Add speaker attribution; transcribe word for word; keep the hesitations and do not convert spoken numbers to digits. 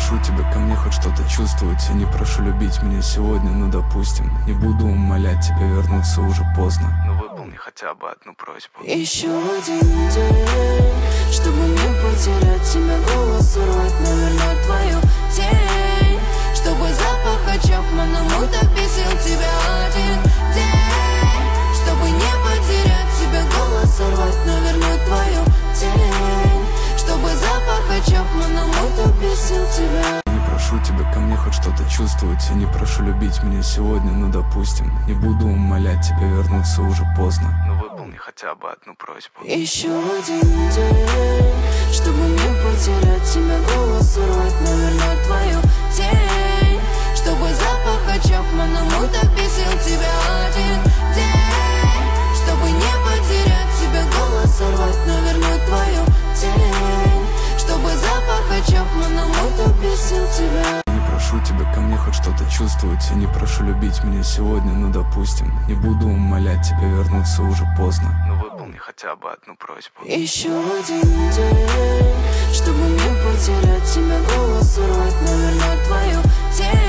Speaker 1: прошу тебя ко мне хоть что-то чувствовать. Я не прошу любить меня сегодня, ну допустим. Не буду умолять тебя вернуться, уже поздно. Но выполни хотя бы одну просьбу.
Speaker 2: Еще один день, чтобы не потерять тебя, голос сорвать, но вернуть твою тень. Чтобы запах Чапмана мой так бесил тебя. Один день, чтобы не потерять тебя, голос сорвать, но вернуть твою тень. Чтобы запах Чапмана мой так бесил тебя.
Speaker 1: Не прошу тебя ко мне хоть что-то чувствовать. Я не прошу любить меня сегодня, ну допустим. Не буду умолять тебя вернуться, уже поздно. Но выполни хотя бы одну просьбу.
Speaker 2: Еще один день, чтобы не потерять тебя, голос сорвать, но вернуть твою тень. Чтобы запах Чапмана мой так бесил тебя. Один день, чтобы не потерять тебя, голос сорвать, но вернуть твою тень. Чтобы запах Чапмана мой так бесил тебя.
Speaker 1: Не прошу тебя ко мне хоть что-то чувствовать. Я не прошу любить меня сегодня, ну допустим. Не буду умолять тебя вернуться, уже поздно. Но выполни хотя бы одну просьбу.
Speaker 2: Еще один день, чтобы не потерять тебя, голос сорвать, но вернуть твою тень.